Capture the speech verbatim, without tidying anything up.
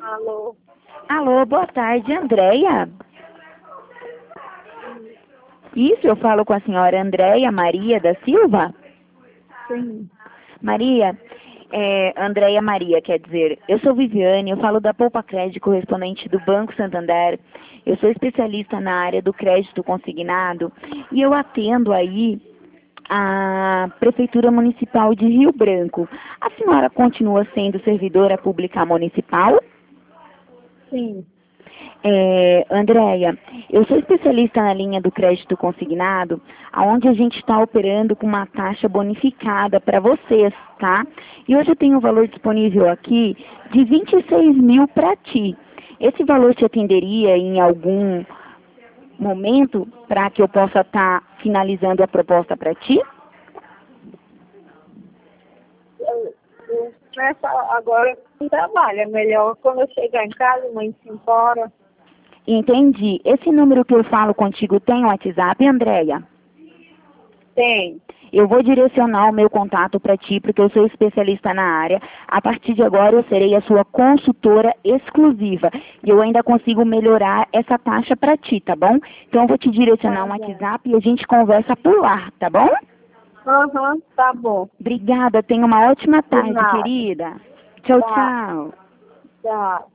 Alô? Alô, boa tarde, Andréia? Isso, eu falo com a senhora Andréia Maria da Silva? Sim. Maria, é, Andréia Maria, quer dizer, eu sou Viviane, eu falo da Poupa Crédito, correspondente do Banco Santander. Eu sou especialista na área do crédito consignado e eu atendo aí a Prefeitura Municipal de Rio Branco. A senhora continua sendo servidora pública municipal? Sim. É, Andréia, eu sou especialista na linha do crédito consignado, aonde a gente está operando com uma taxa bonificada para vocês, tá? E hoje eu tenho um valor disponível aqui de vinte e seis mil para ti. Esse valor te atenderia em algum momento para que eu possa estar finalizando a proposta para ti? Eu, eu nessa, agora não trabalho. É melhor quando eu chegar em casa, mãe se embora. Entendi. Esse número que eu falo contigo tem WhatsApp, Andréia? Tem. Eu vou direcionar o meu contato para ti, porque eu sou especialista na área. A partir de agora, eu serei a sua consultora exclusiva. E eu ainda consigo melhorar essa taxa para ti, tá bom? Então, eu vou te direcionar Tá um bom. WhatsApp e a gente conversa por lá, tá bom? Aham, tá bom. Obrigada. Tenha uma ótima De tarde, nada. querida. Tchau, Tá. tchau. Tá.